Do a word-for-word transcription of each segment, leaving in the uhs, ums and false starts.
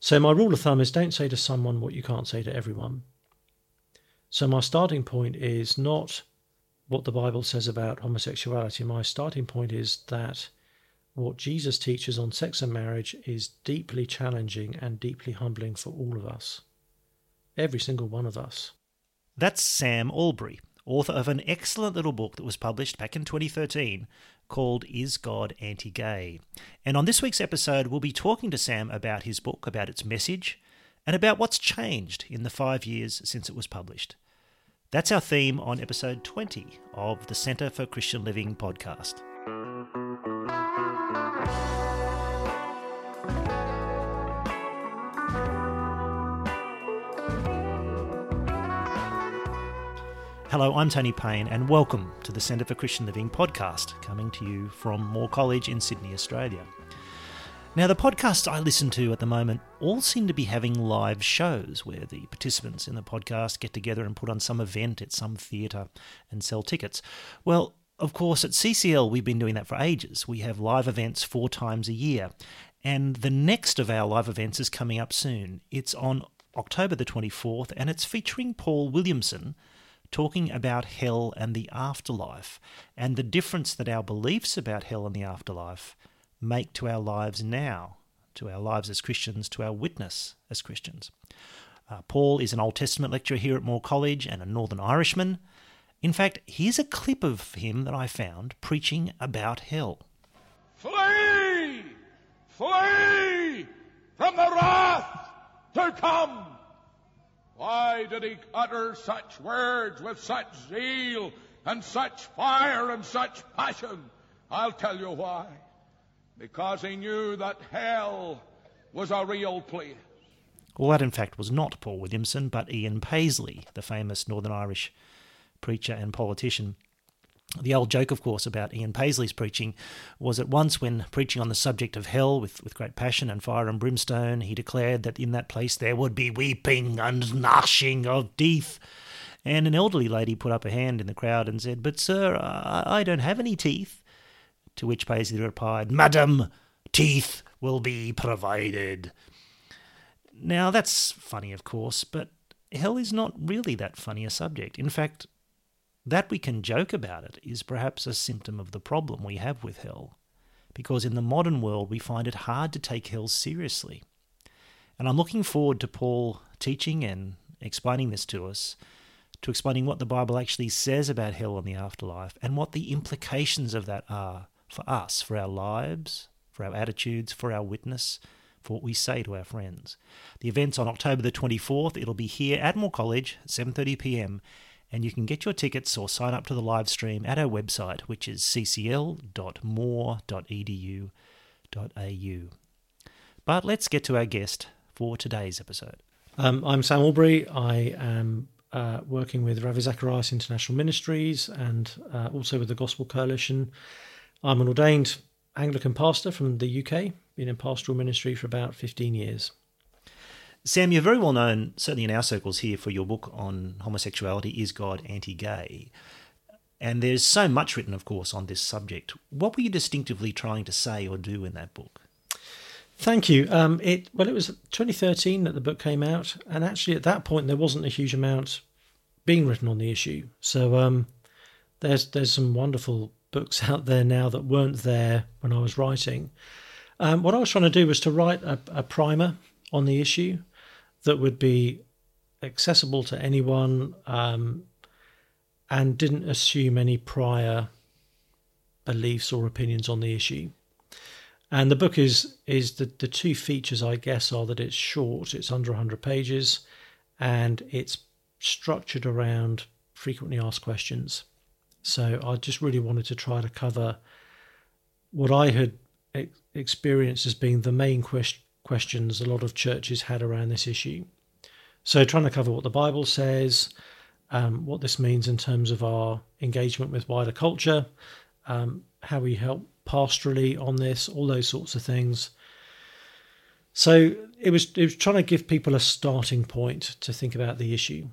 So my rule of thumb is don't say to someone what you can't say to everyone. So my starting point is not what the Bible says about homosexuality. My starting point is that what Jesus teaches on sex and marriage is deeply challenging and deeply humbling for all of us. Every single one of us. That's Sam Allberry, author of an excellent little book that was published back in twenty thirteen called Is God Anti-Gay? And on this week's episode, we'll be talking to Sam about his book, about its message, and about what's changed in the five years since it was published. That's our theme on episode twenty of the Centre for Christian Living podcast. Hello, I'm Tony Payne, and welcome to the Centre for Christian Living podcast, coming to you from Moore College in Sydney, Australia. Now, the podcasts I listen to at the moment all seem to be having live shows where the participants in the podcast get together and put on some event at some theatre and sell tickets. Well, of course, at C C L, we've been doing that for ages. We have live events four times a year, and the next of our live events is coming up soon. It's on October the twenty-fourth, and it's featuring Paul Williamson, talking about hell and the afterlife, and the difference that our beliefs about hell and the afterlife make to our lives now, to our lives as Christians, to our witness as Christians. Uh, Paul is an Old Testament lecturer here at Moore College and a Northern Irishman. In fact, here's a clip of him that I found preaching about hell. Flee! Flee from the wrath to come! Why did he utter such words with such zeal and such fire and such passion? I'll tell you why. Because he knew that hell was a real place. Well, that in fact was not Paul Williamson, but Ian Paisley, the famous Northern Irish preacher and politician. The old joke, of course, about Ian Paisley's preaching was that once when preaching on the subject of hell with, with great passion and fire and brimstone, he declared that in that place there would be weeping and gnashing of teeth. And an elderly lady put up a hand in the crowd and said, "But sir, I, I don't have any teeth." To which Paisley replied, "Madam, teeth will be provided." Now that's funny, of course, but hell is not really that funny a subject. In fact, that we can joke about it is perhaps a symptom of the problem we have with hell, because in the modern world we find it hard to take hell seriously. And I'm looking forward to Paul teaching and explaining this to us, to explaining what the Bible actually says about hell and the afterlife, and what the implications of that are for us, for our lives, for our attitudes, for our witness, for what we say to our friends. The event's on October the twenty-fourth. It'll be here at Moore College, seven thirty p m, and you can get your tickets or sign up to the live stream at our website, which is c c l dot moore dot e d u dot a u. But let's get to our guest for today's episode. Um, I'm Sam Allberry. I am uh, working with Ravi Zacharias International Ministries and uh, also with the Gospel Coalition. I'm an ordained Anglican pastor from the U K, been in pastoral ministry for about fifteen years. Sam, you're very well known, certainly in our circles here, for your book on homosexuality, Is God Anti-Gay? And there's so much written, of course, on this subject. What were you distinctively trying to say or do in that book? Thank you. Um, it well, it was twenty thirteen that the book came out, and actually at that point there wasn't a huge amount being written on the issue. So um, there's there's some wonderful books out there now that weren't there when I was writing. Um, what I was trying to do was to write a, a primer on the issue that would be accessible to anyone um, and didn't assume any prior beliefs or opinions on the issue. And the book is is the, the two features, I guess, are that it's short, it's under one hundred pages, and it's structured around frequently asked questions. So I just really wanted to try to cover what I had ex- experienced as being the main quest- questions a lot of churches had around this issue. So trying to cover what the Bible says, um, what this means in terms of our engagement with wider culture, um, how we help pastorally on this, all those sorts of things. So it was, it was trying to give people a starting point to think about the issue.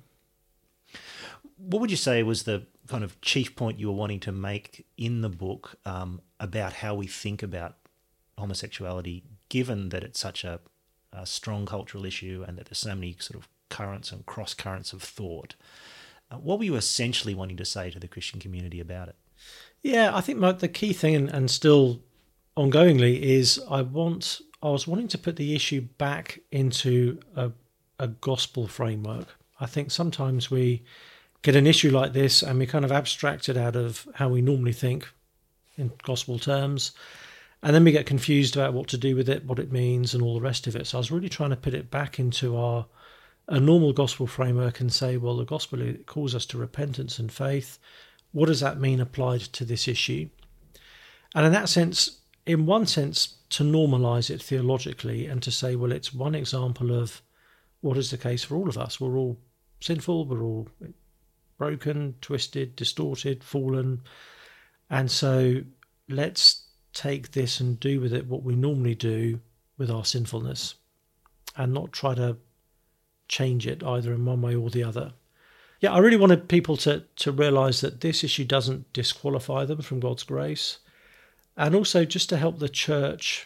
What would you say was the kind of chief point you were wanting to make in the book um, about how we think about homosexuality, given that it's such a, a strong cultural issue and that there's so many sort of currents and cross currents of thought. Uh, what were you essentially wanting to say to the Christian community about it? Yeah, I think my, the key thing, and, and still ongoingly, is I want I was wanting to put the issue back into a, a gospel framework. I think sometimes we get an issue like this and we kind of abstract it out of how we normally think in gospel terms, and then we get confused about what to do with it, what it means, and all the rest of it. So I was really trying to put it back into our a normal gospel framework and say, well, the gospel, it calls us to repentance and faith. What does that mean applied to this issue? And in that sense, in one sense, to normalise it theologically and to say, well, it's one example of what is the case for all of us. We're all sinful, we're all broken, twisted, distorted, fallen. And so let's take this and do with it what we normally do with our sinfulness and not try to change it either in one way or the other. Yeah, I really wanted people to, to realise that this issue doesn't disqualify them from God's grace, and also just to help the church,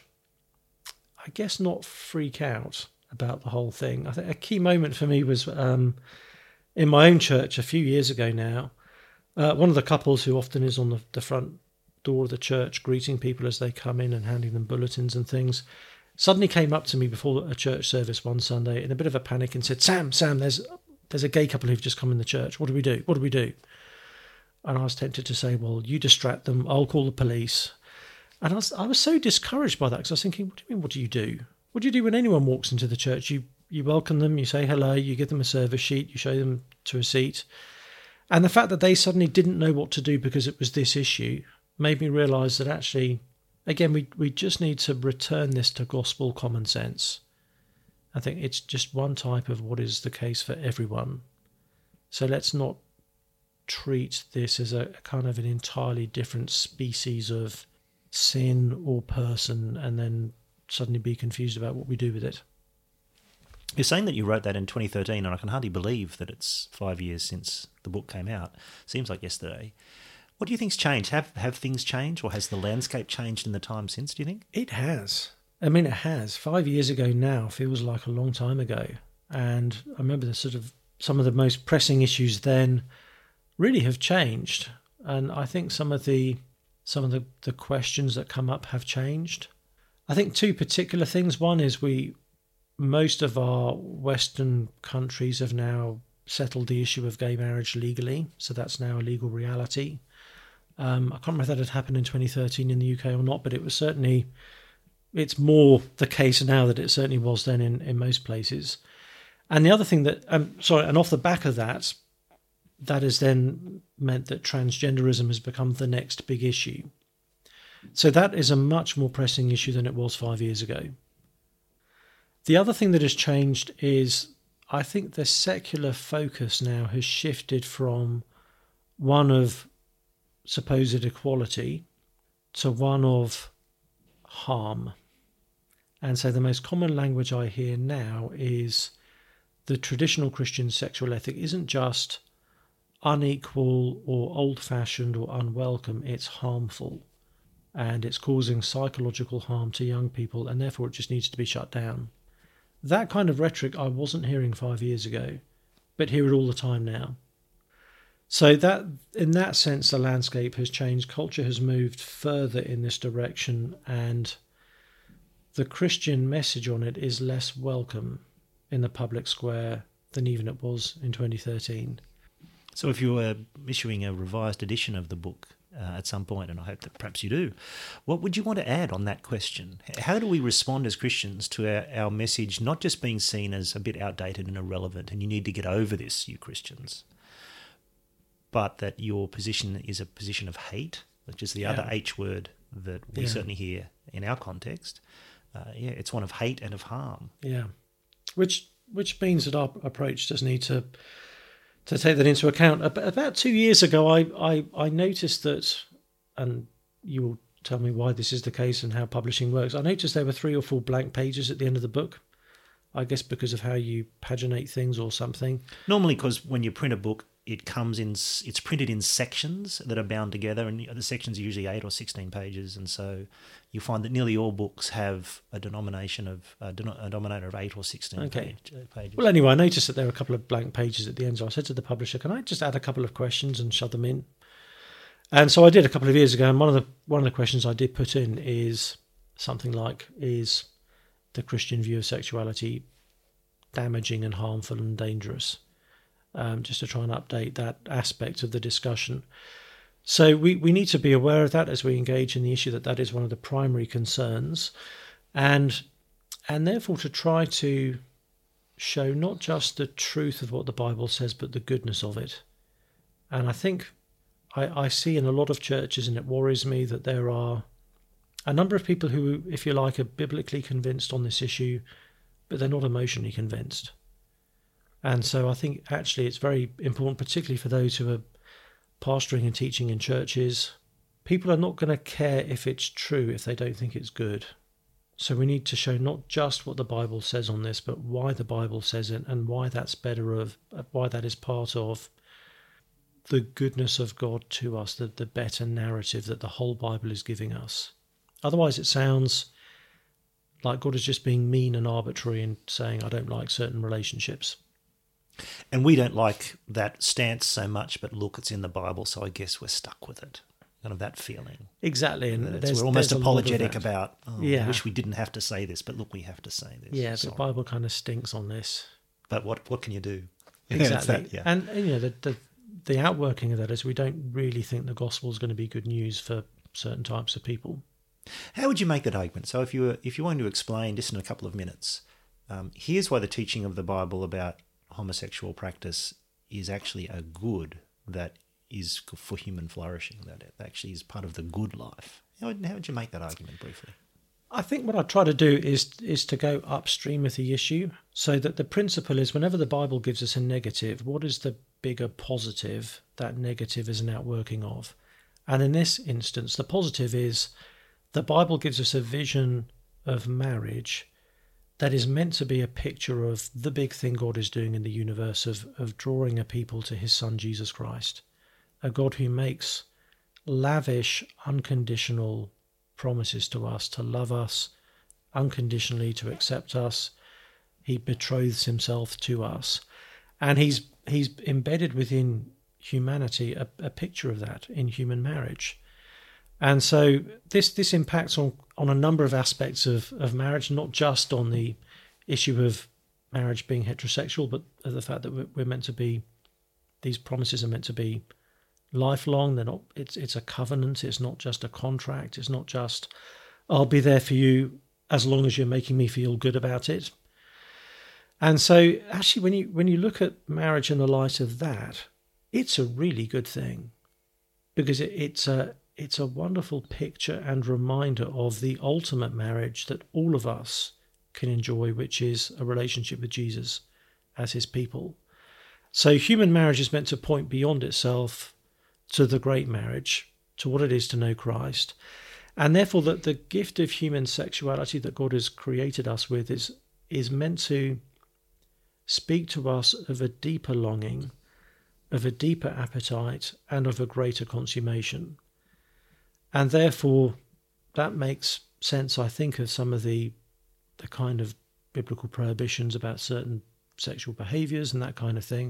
I guess, not freak out about the whole thing. I think a key moment for me was um, in my own church a few years ago now. Uh, one of the couples who often is on the, the front door of the church greeting people as they come in and handing them bulletins and things, suddenly came up to me before a church service one Sunday in a bit of a panic and said, Sam, Sam, there's there's a gay couple who've just come in the church. What do we do? What do we do? And I was tempted to say, well, you distract them. I'll call the police. And I was, I was so discouraged by that because I was thinking, what do you mean, what do you do? What do you do when anyone walks into the church? You you welcome them, you say hello, you give them a service sheet, you show them to a seat. And the fact that they suddenly didn't know what to do because it was this issue made me realise that actually, again, we, we just need to return this to gospel common sense. I think it's just one type of what is the case for everyone. So let's not treat this as a kind of an entirely different species of sin or person and then suddenly be confused about what we do with it. You're saying that you wrote that in twenty thirteen, and I can hardly believe that it's five years since the book came out. Seems like yesterday. What do you think's changed? Have have things changed, or has the landscape changed in the time since, do you think? It has. I mean, it has. Five years ago now feels like a long time ago. And I remember the sort of some of the most pressing issues then really have changed. And I think some of the some of the, the questions that come up have changed. I think two particular things. One is we most of our Western countries have now settled the issue of gay marriage legally. So that's now a legal reality. Um, I can't remember if that had happened in twenty thirteen in the U K or not, but it was certainly, it's more the case now that it certainly was then in, in most places. And the other thing that, um, sorry, and off the back of that, that has then meant that transgenderism has become the next big issue. So that is a much more pressing issue than it was five years ago. The other thing that has changed is I think the secular focus now has shifted from one of supposed equality to one of harm. And so the most common language I hear now is the traditional Christian sexual ethic isn't just unequal or old-fashioned or unwelcome, it's harmful. And it's causing psychological harm to young people, and therefore it just needs to be shut down. That kind of rhetoric I wasn't hearing five years ago, but hear it all the time now. So that, in that sense, the landscape has changed. Culture has moved further in this direction, and the Christian message on it is less welcome in the public square than even it was in twenty thirteen. So if you were issuing a revised edition of the book uh, at some point, and I hope that perhaps you do, what would you want to add on that question? How do we respond as Christians to our, our message not just being seen as a bit outdated and irrelevant, and you need to get over this, you Christians, but that your position is a position of hate, which is the yeah. other H word that we yeah. certainly hear in our context. Uh, yeah, it's one of hate and of harm. Yeah, which which means that our approach does need to to take that into account. About two years ago, I, I, I noticed that, and you will tell me why this is the case and how publishing works, I noticed there were three or four blank pages at the end of the book. I guess because of how you paginate things or something. Normally because when you print a book, it comes in, it's printed in sections that are bound together, and the sections are usually eight or sixteen pages, and so you find that nearly all books have a denomination of a, denom- a denominator of eight or sixteen Okay. page, uh, pages. Well, anyway, I noticed that there were a couple of blank pages at the end, so I said to the publisher, "Can I just add a couple of questions and shove them in?" And so I did a couple of years ago, and one of the one of the questions I did put in is something like, "Is the Christian view of sexuality damaging and harmful and dangerous?" Um, just to try and update that aspect of the discussion. So we, we need to be aware of that as we engage in the issue, that that is one of the primary concerns, and and therefore to try to show not just the truth of what the Bible says, but the goodness of it. And I think I, I see in a lot of churches, and it worries me, that there are a number of people who, if you like, are biblically convinced on this issue, but they're not emotionally convinced. And so I think actually it's very important, particularly for those who are pastoring and teaching in churches. People are not going to care if it's true if they don't think it's good. So we need to show not just what the Bible says on this, but why the Bible says it, and why that's better of, why that is part of the goodness of God to us, the, the better narrative that the whole Bible is giving us. Otherwise it sounds like God is just being mean and arbitrary and saying, I don't like certain relationships. And we don't like that stance so much, but look, it's in the Bible, so I guess we're stuck with it. Kind of that feeling. Exactly. And we're almost apologetic about, oh, yeah. I wish we didn't have to say this, but look, we have to say this. Yeah, Sorry. the Bible kind of stinks on this. But what what can you do? Exactly. that, yeah. And, and, you know, the, the, the outworking of that is we don't really think the gospel is going to be good news for certain types of people. How would you make that argument? So if you were, if you wanted to explain just in a couple of minutes, um, here's why the teaching of the Bible about homosexual practice is actually a good that is for human flourishing, that it actually is part of the good life. How would, how would you make that argument briefly? I think what I try to do is is to go upstream with the issue, so that the principle is whenever the Bible gives us a negative, what is the bigger positive that negative is an outworking of? And in this instance, the positive is the Bible gives us a vision of marriage that is meant to be a picture of the big thing God is doing in the universe, of, of drawing a people to his Son, Jesus Christ, a God who makes lavish, unconditional promises to us, to love us unconditionally, to accept us. He betroths himself to us. And he's he's embedded within humanity a, a picture of that in human marriage. And so this this impacts on, on a number of aspects of, of marriage, not just on the issue of marriage being heterosexual, but the fact that we're, we're meant to be, these promises are meant to be lifelong. They're not. It's it's a covenant. It's not just a contract. It's not just, I'll be there for you as long as you're making me feel good about it. And so actually, when you when you look at marriage in the light of that, it's a really good thing, because it, it's a It's a wonderful picture and reminder of the ultimate marriage that all of us can enjoy, which is a relationship with Jesus as his people. So human marriage is meant to point beyond itself to the great marriage, to what it is to know Christ. And therefore that the gift of human sexuality that God has created us with is, is meant to speak to us of a deeper longing, of a deeper appetite, and of a greater consummation. And therefore, that makes sense, I think, of some of the the kind of biblical prohibitions about certain sexual behaviours and that kind of thing.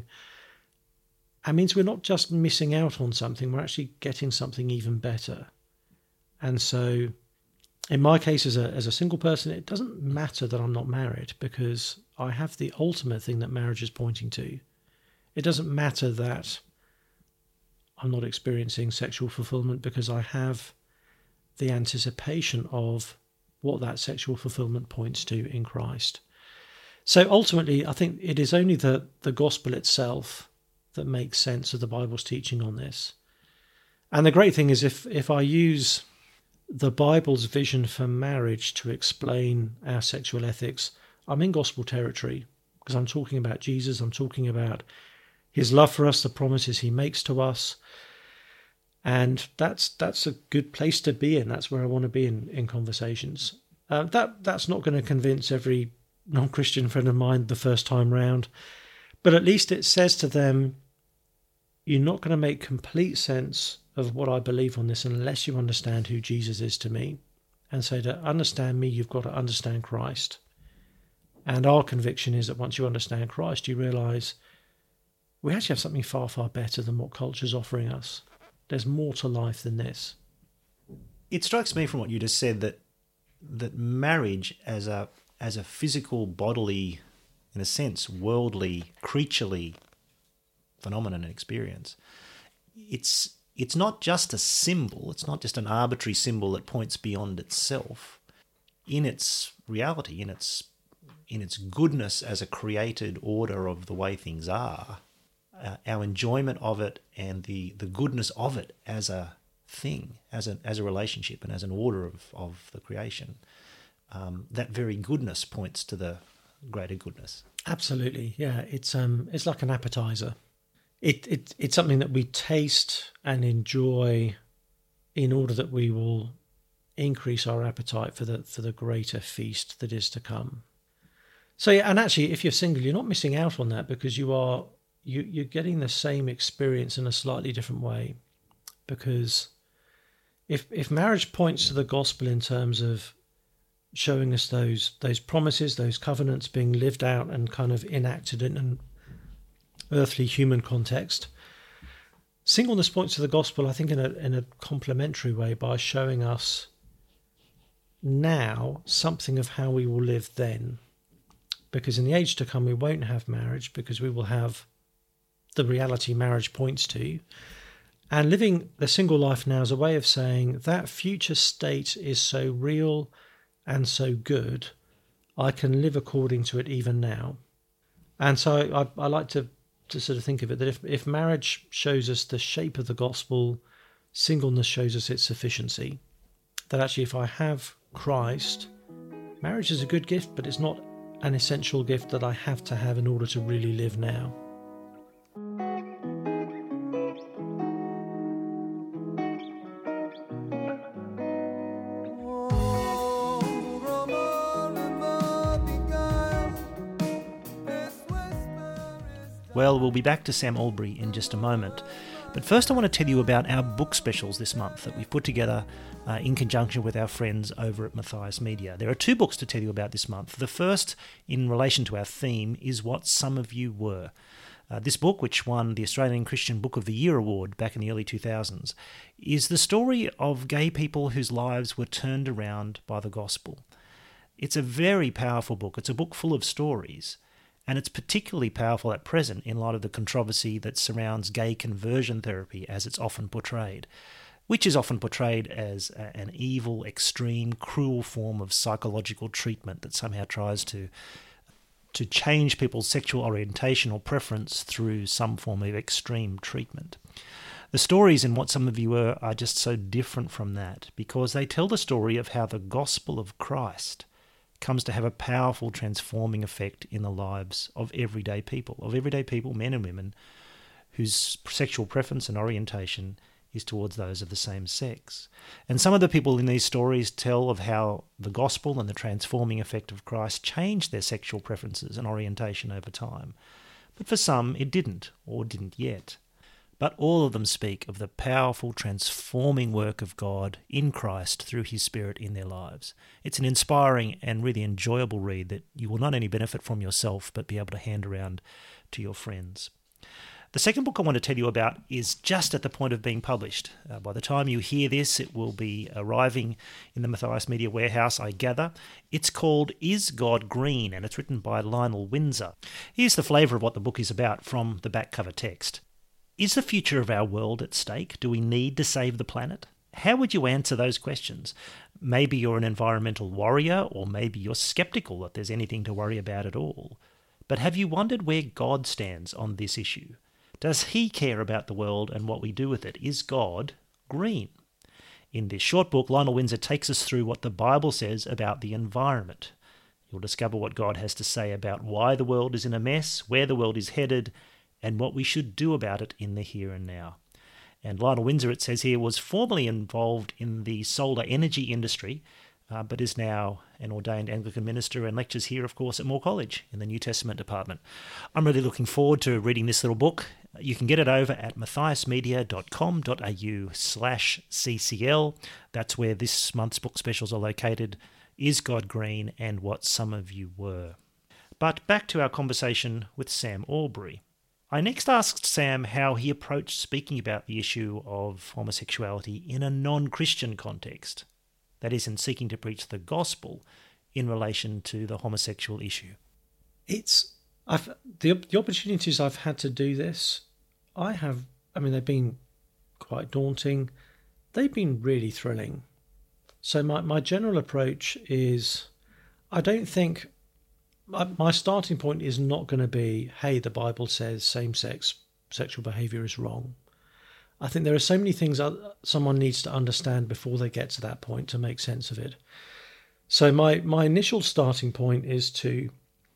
It means we're not just missing out on something, we're actually getting something even better. And so, in my case, as a as a single person, it doesn't matter that I'm not married, because I have the ultimate thing that marriage is pointing to. It doesn't matter that I'm not experiencing sexual fulfillment, because I have the anticipation of what that sexual fulfillment points to in Christ. So ultimately, I think it is only the, the gospel itself that makes sense of the Bible's teaching on this. And the great thing is, if, if I use the Bible's vision for marriage to explain our sexual ethics, I'm in gospel territory, because I'm talking about Jesus, I'm talking about his love for us, the promises he makes to us. And that's that's a good place to be in. That's where I want to be in, in conversations. Uh, that That's not going to convince every non-Christian friend of mine the first time round. But at least it says to them, you're not going to make complete sense of what I believe on this unless you understand who Jesus is to me. And so to understand me, you've got to understand Christ. And our conviction is that once you understand Christ, you realise we actually have something far, far better than what culture's offering us. There's more to life than this. It strikes me from what you just said that that marriage as a as a physical, bodily, in a sense, worldly, creaturely phenomenon and experience, it's it's not just a symbol, it's not just an arbitrary symbol that points beyond itself. In its reality, in its in its goodness as a created order of the way things are, uh, our enjoyment of it and the, the goodness of it as a thing, as a as a relationship and as an order of, of the creation, um, that very goodness points to the greater goodness. Absolutely, yeah. It's um, it's like an appetizer. It it it's something that we taste and enjoy, in order that we will increase our appetite for the for the greater feast that is to come. So yeah, and actually, if you're single, you're not missing out on that, because you are you you're getting the same experience in a slightly different way. Because if if marriage points to the gospel in terms of showing us those those promises, those covenants being lived out and kind of enacted in an earthly human context, singleness points to the gospel, I think, in a in a complementary way by showing us now something of how we will live then. Because in the age to come, we won't have marriage, because we will have the reality marriage points to. And living the single life now is a way of saying that future state is so real and so good, I can live according to it even now. And so I, I like to, to sort of think of it that if, if marriage shows us the shape of the gospel, singleness shows us its sufficiency. That actually, if I have Christ, marriage is a good gift, but it's not an essential gift that I have to have in order to really live now. Well, we'll be back to Sam Albury in just a moment. But first I want to tell you about our book specials this month that we've put together uh, in conjunction with our friends over at Matthias Media. There are two books to tell you about this month. The first, in relation to our theme, is What Some of You Were. Uh, this book, which won the Australian Christian Book of the Year award back in the early two thousands, is the story of gay people whose lives were turned around by the gospel. It's a very powerful book. It's a book full of stories. And it's particularly powerful at present in light of the controversy that surrounds gay conversion therapy as it's often portrayed, which is often portrayed as a, an evil, extreme, cruel form of psychological treatment that somehow tries to to change people's sexual orientation or preference through some form of extreme treatment. The stories in What Some of You Were are just so different from that, because they tell the story of how the gospel of Christ comes to have a powerful transforming effect in the lives of everyday people, of everyday people, men and women, whose sexual preference and orientation is towards those of the same sex. And some of the people in these stories tell of how the gospel and the transforming effect of Christ changed their sexual preferences and orientation over time. But for some, it didn't, or didn't yet. But all of them speak of the powerful transforming work of God in Christ through his Spirit in their lives. It's an inspiring and really enjoyable read that you will not only benefit from yourself, but be able to hand around to your friends. The second book I want to tell you about is just at the point of being published. Uh, by the time you hear this, it will be arriving in the Matthias Media warehouse, I gather. It's called Is God Green? And it's written by Lionel Windsor. Here's the flavour of what the book is about from the back cover text. Is the future of our world at stake? Do we need to save the planet? How would you answer those questions? Maybe you're an environmental warrior, or maybe you're sceptical that there's anything to worry about at all. But have you wondered where God stands on this issue? Does he care about the world and what we do with it? Is God green? In this short book, Lionel Windsor takes us through what the Bible says about the environment. You'll discover what God has to say about why the world is in a mess, where the world is headed, and what we should do about it in the here and now. And Lionel Windsor, it says here, was formerly involved in the solar energy industry, uh, but is now an ordained Anglican minister and lectures here, of course, at Moore College in the New Testament department. I'm really looking forward to reading this little book. You can get it over at matthiasmedia.com.au slash CCL. That's where this month's book specials are located. Is God Green and What Some of You Were. But back to our conversation with Sam Albury. I next asked Sam how he approached speaking about the issue of homosexuality in a non-Christian context. That is, in seeking to preach the gospel in relation to the homosexual issue. It's I've the the opportunities I've had to do this, I have I mean they've been quite daunting. They've been really thrilling. So my, my general approach is I don't think my, my starting point is not going to be, hey, the Bible says same-sex sexual behaviour is wrong. I think there are so many things someone needs to understand before they get to that point to make sense of it. So my, my initial starting point is to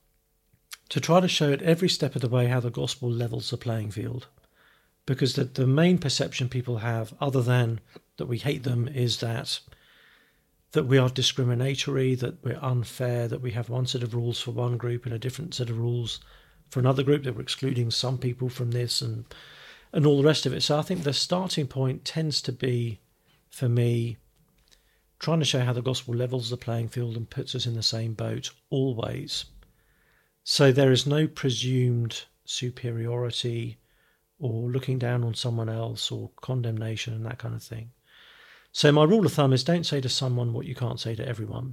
to try to show at every step of the way how the gospel levels the playing field. Because the, the main perception people have, other than that we hate them, is that that we are discriminatory, that we're unfair, that we have one set of rules for one group and a different set of rules for another group, that we're excluding some people from this and and all the rest of it. So I think the starting point tends to be, for me, trying to show how the gospel levels the playing field and puts us in the same boat always. So there is no presumed superiority or looking down on someone else or condemnation and that kind of thing. So my rule of thumb is don't say to someone what you can't say to everyone.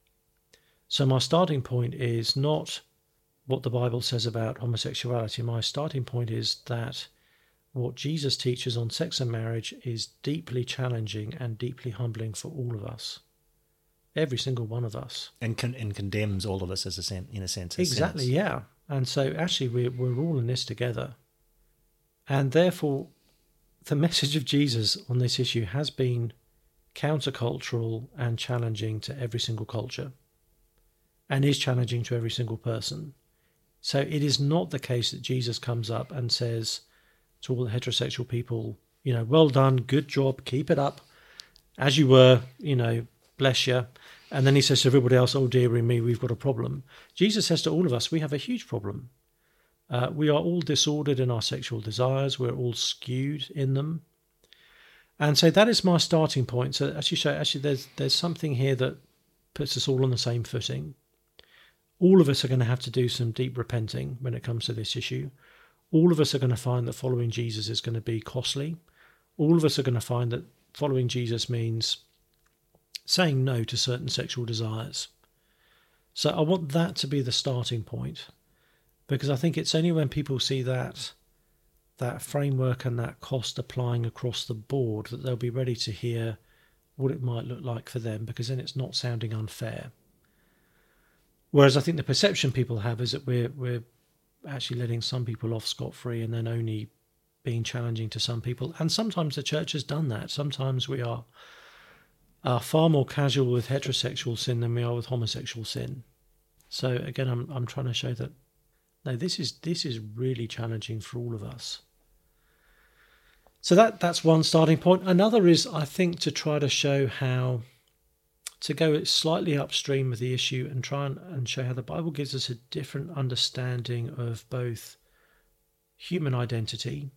So my starting point is not what the Bible says about homosexuality. My starting point is that what Jesus teaches on sex and marriage is deeply challenging and deeply humbling for all of us. Every single one of us. And con- and condemns all of us as a sen- in a sense. As Exactly, sense. yeah. And so actually we're, we're all in this together. And therefore, the message of Jesus on this issue has been countercultural and challenging to every single culture. And is challenging to every single person. So it is not the case that Jesus comes up and says to all the heterosexual people, you know, well done, good job, keep it up, as you were, you know, bless you. And then he says to everybody else, oh dear me, we've got a problem. Jesus says to all of us, we have a huge problem. Uh, we are all disordered in our sexual desires. We're all skewed in them. And so that is my starting point. So actually, show, actually there's, there's something here that puts us all on the same footing. All of us are going to have to do some deep repenting when it comes to this issue. All of us are going to find that following Jesus is going to be costly. All of us are going to find that following Jesus means saying no to certain sexual desires. So I want that to be the starting point, because I think it's only when people see that that framework and that cost applying across the board that they'll be ready to hear what it might look like for them, because then it's not sounding unfair. Whereas I think the perception people have is that we're we're actually letting some people off scot-free and then only being challenging to some people. And sometimes the church has done that. Sometimes we are are far more casual with heterosexual sin than we are with homosexual sin. So again, I'm I'm trying to show that no, this is this is really challenging for all of us. So that that's one starting point. Another is, I think, to try to show how to go slightly upstream with the issue and try and, and show how the Bible gives us a different understanding of both human identity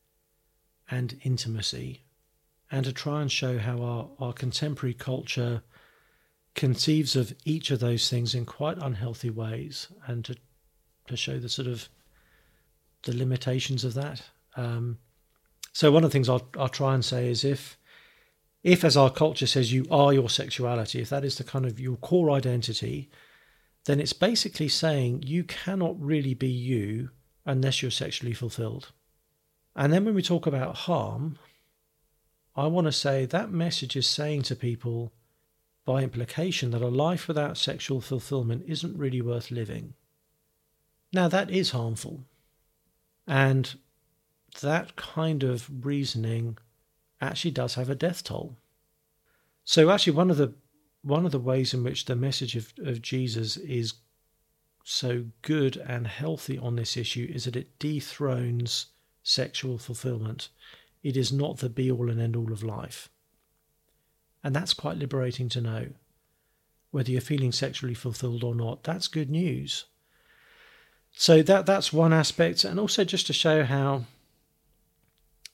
and intimacy, and to try and show how our, our contemporary culture conceives of each of those things in quite unhealthy ways, and to to show the sort of the limitations of that. Um, so one of the things I'll, I'll try and say is if If, as our culture says, you are your sexuality, if that is the kind of your core identity, then it's basically saying you cannot really be you unless you're sexually fulfilled. And then when we talk about harm, I want to say that message is saying to people, by implication, that a life without sexual fulfillment isn't really worth living. Now, that is harmful. And that kind of reasoning actually does have a death toll. So actually one of the one of the ways in which the message of, of Jesus is so good and healthy on this issue is that it dethrones sexual fulfillment. It is not the be-all and end-all of life. And that's quite liberating to know. Whether you're feeling sexually fulfilled or not, that's good news. So that that's one aspect, and also just to show how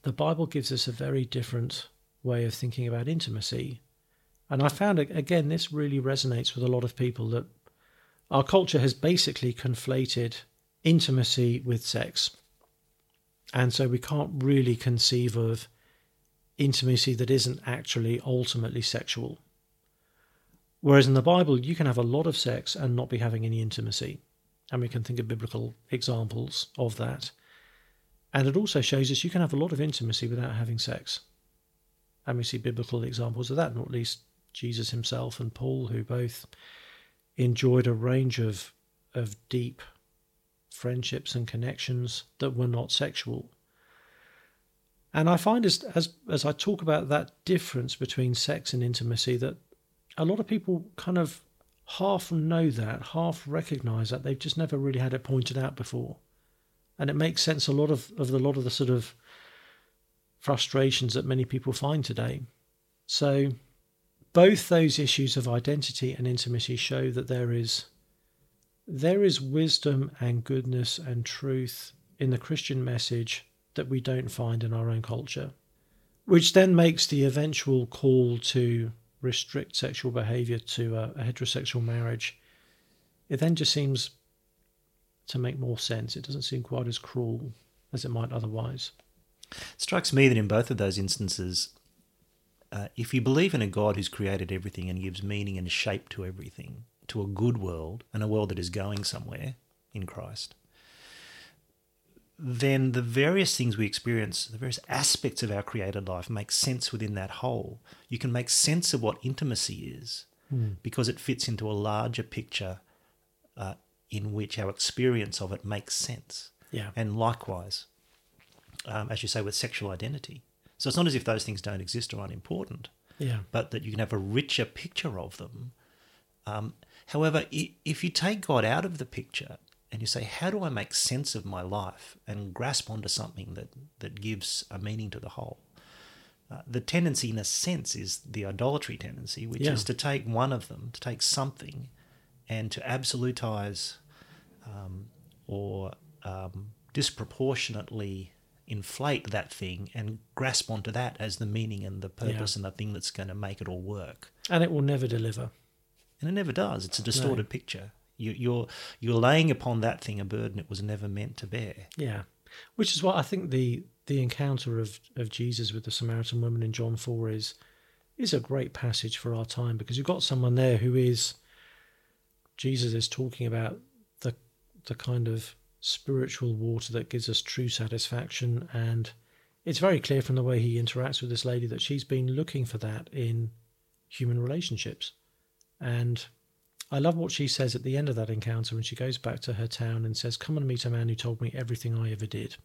the Bible gives us a very different way of thinking about intimacy. And I found, again, this really resonates with a lot of people, that our culture has basically conflated intimacy with sex. And so we can't really conceive of intimacy that isn't actually ultimately sexual. Whereas in the Bible, you can have a lot of sex and not be having any intimacy. And we can think of biblical examples of that. And it also shows us you can have a lot of intimacy without having sex. And we see biblical examples of that, not least Jesus himself and Paul, who both enjoyed a range of, of deep friendships and connections that were not sexual. And I find as, as as I talk about that difference between sex and intimacy, that a lot of people kind of half know that, half recognise that. They've just never really had it pointed out before. And it makes sense a lot of, of the, a lot of the sort of frustrations that many people find today. So both those issues of identity and intimacy show that there is there is wisdom and goodness and truth in the Christian message that we don't find in our own culture, which then makes the eventual call to restrict sexual behaviour to a, a heterosexual marriage, it then just seems to make more sense. It doesn't seem quite as cruel as it might otherwise. It strikes me that in both of those instances, uh, if you believe in a God who's created everything and gives meaning and shape to everything, to a good world and a world that is going somewhere in Christ, then the various things we experience, the various aspects of our created life make sense within that whole. You can make sense of what intimacy is mm. because it fits into a larger picture uh, in which our experience of it makes sense. Yeah. And likewise, um, as you say, with sexual identity. So it's not as if those things don't exist or aren't important, yeah. but that you can have a richer picture of them. Um, however, if you take God out of the picture and you say, how do I make sense of my life and grasp onto something that, that gives a meaning to the whole? Uh, the tendency, in a sense, is the idolatry tendency, which yeah. is to take one of them, to take something and to absolutize um, or um, disproportionately inflate that thing and grasp onto that as the meaning and the purpose yeah. and the thing that's going to make it all work. And it will never deliver. And it never does. It's a distorted no. picture. You, you're you're laying upon that thing a burden it was never meant to bear. Yeah, which is what I think the the encounter of, of Jesus with the Samaritan woman in John four is is a great passage for our time, because you've got someone there who is, Jesus is talking about the the kind of spiritual water that gives us true satisfaction, and it's very clear from the way he interacts with this lady that she's been looking for that in human relationships. And I love what she says at the end of that encounter when she goes back to her town and says, "Come and meet a man who told me everything I ever did.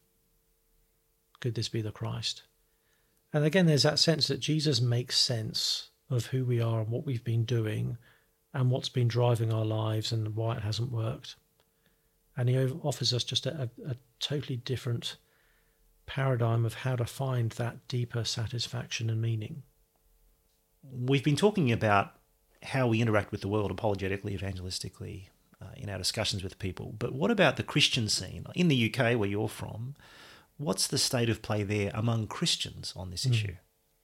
Could this be the Christ?" And again, there's that sense that Jesus makes sense of who we are and what we've been doing and what's been driving our lives and why it hasn't worked. And he offers us just a, a, a totally different paradigm of how to find that deeper satisfaction and meaning. We've been talking about how we interact with the world apologetically, evangelistically, uh, in our discussions with people. But what about the Christian scene? In the U K, where you're from, what's the state of play there among Christians on this mm. issue?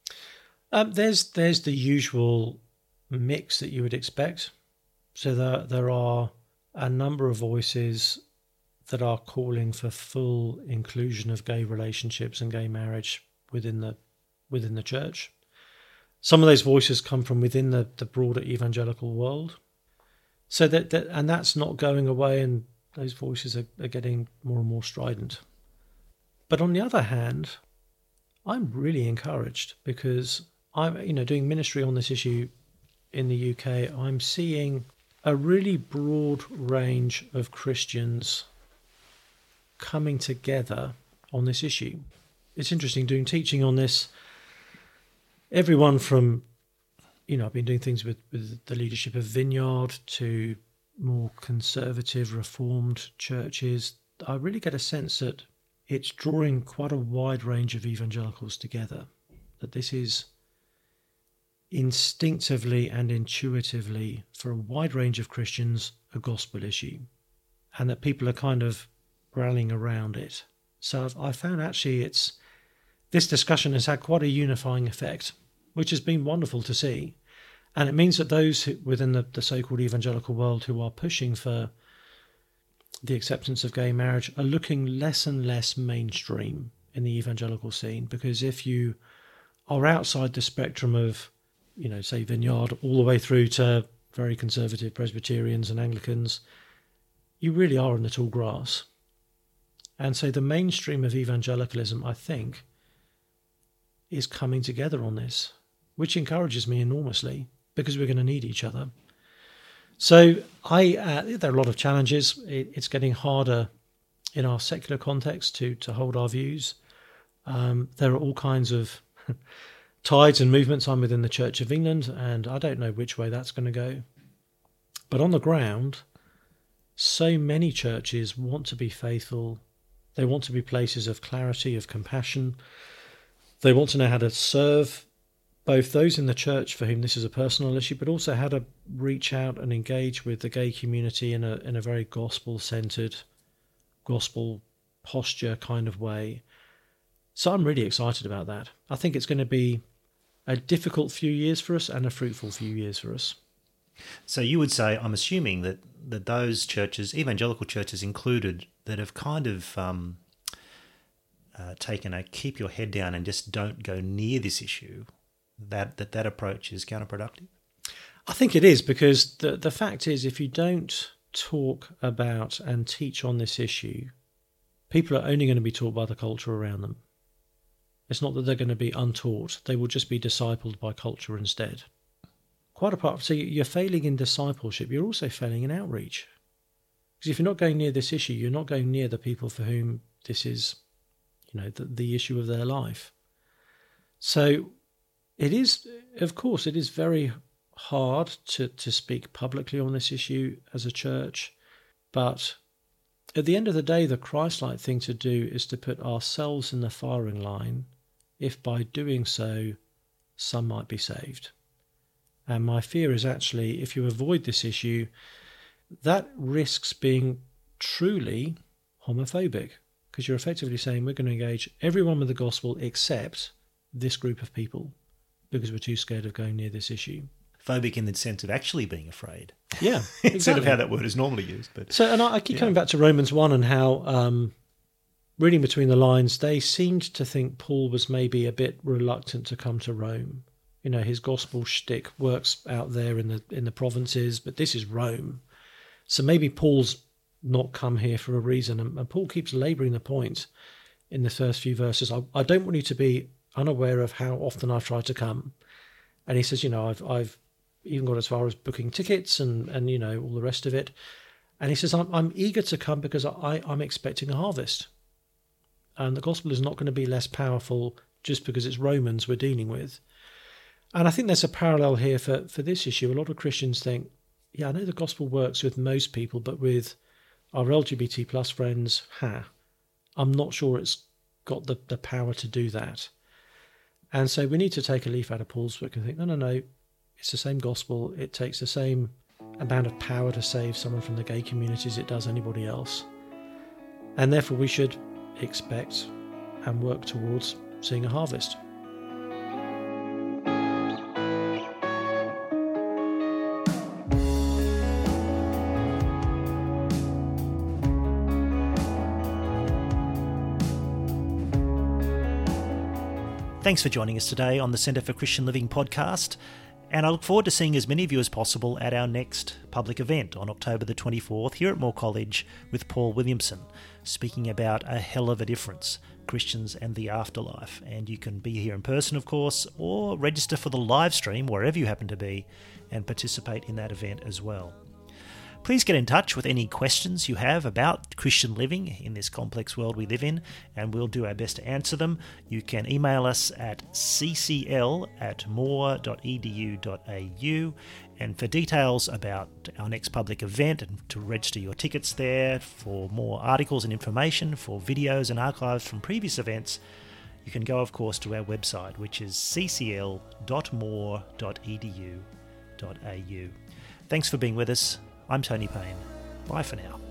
Um, there's there's the usual mix that you would expect. So there, there are a number of voices that are calling for full inclusion of gay relationships and gay marriage within the within the church. Some of those voices come from within the, the broader evangelical world. So that, that and that's not going away, and those voices are, are getting more and more strident. But on the other hand, I'm really encouraged, because I'm, you know, doing ministry on this issue in the U K, I'm seeing a really broad range of Christians coming together on this issue. It's interesting doing teaching on this. Everyone from, you know, I've been doing things with, with the leadership of Vineyard to more conservative, reformed churches. I really get a sense that it's drawing quite a wide range of evangelicals together, that this is instinctively and intuitively, for a wide range of Christians, a gospel issue, and that people are kind of rallying around it. So I've, I found actually it's this discussion has had quite a unifying effect, which has been wonderful to see. And it means that those who, within the, the so-called evangelical world who are pushing for the acceptance of gay marriage are looking less and less mainstream in the evangelical scene, because if you are outside the spectrum of, you know, say Vineyard, all the way through to very conservative Presbyterians and Anglicans, you really are in the tall grass. And so the mainstream of evangelicalism, I think, is coming together on this, which encourages me enormously, because we're going to need each other. So I, uh, there are a lot of challenges. It, it's getting harder in our secular context to to hold our views. Um, there are all kinds of tides and movements. I'm within the Church of England, and I don't know which way that's going to go. But on the ground, so many churches want to be faithful. They want to be places of clarity, of compassion. They want to know how to serve both those in the church for whom this is a personal issue, but also how to reach out and engage with the gay community in a in a very gospel-centered, gospel posture kind of way. So I'm really excited about that. I think it's going to be a difficult few years for us and a fruitful few years for us. So you would say, I'm assuming that, that those churches, evangelical churches included, that have kind of um, uh, taken a keep your head down and just don't go near this issue, that that, that approach is counterproductive? I think it is, because the, the fact is, if you don't talk about and teach on this issue, people are only going to be taught by the culture around them. It's not that they're going to be untaught. They will just be discipled by culture instead. Quite apart, so you're failing in discipleship, you're also failing in outreach. Because if you're not going near this issue, you're not going near the people for whom this is, you know, the, the issue of their life. So it is, of course, it is very hard to, to speak publicly on this issue as a church. But at the end of the day, the Christ-like thing to do is to put ourselves in the firing line, if by doing so, some might be saved. And my fear is actually, if you avoid this issue, that risks being truly homophobic, because you're effectively saying we're going to engage everyone with the gospel except this group of people, because we're too scared of going near this issue. Phobic in the sense of actually being afraid. Yeah, instead exactly. of how that word is normally used. But so, and I, I keep yeah. coming back to Romans one and how, um, reading between the lines, they seemed to think Paul was maybe a bit reluctant to come to Rome. You know, his gospel shtick works out there in the in the provinces, but this is Rome. So maybe Paul's not come here for a reason. And, and Paul keeps labouring the point in the first few verses. I, I don't want you to be unaware of how often I've tried to come. And he says, you know, I've I've even got as far as booking tickets and, and you know, all the rest of it. And he says, I'm, I'm eager to come because I, I'm expecting a harvest. And the gospel is not going to be less powerful just because it's Romans we're dealing with. And I think there's a parallel here for, for this issue. A lot of Christians think, yeah, I know the gospel works with most people, but with our L G B T plus friends, ha, I'm not sure it's got the, the power to do that. And so we need to take a leaf out of Paul's book and think, no, no, no, it's the same gospel. It takes the same amount of power to save someone from the gay community as it does anybody else. And therefore we should expect and work towards seeing a harvest. Thanks for joining us today on the Centre for Christian Living podcast, and I look forward to seeing as many of you as possible at our next public event on October the twenty-fourth here at Moore College with Paul Williamson, speaking about A Hell of a Difference, Christians and the Afterlife. And you can be here in person, of course, or register for the live stream wherever you happen to be and participate in that event as well. Please get in touch with any questions you have about Christian living in this complex world we live in, and we'll do our best to answer them. You can email us at c c l at moore dot e d u dot a u, and for details about our next public event and to register your tickets there, for more articles and information, for videos and archives from previous events, you can go, of course, to our website, which is c c l dot moore dot e d u dot a u. Thanks for being with us. I'm Tony Payne. Bye for now.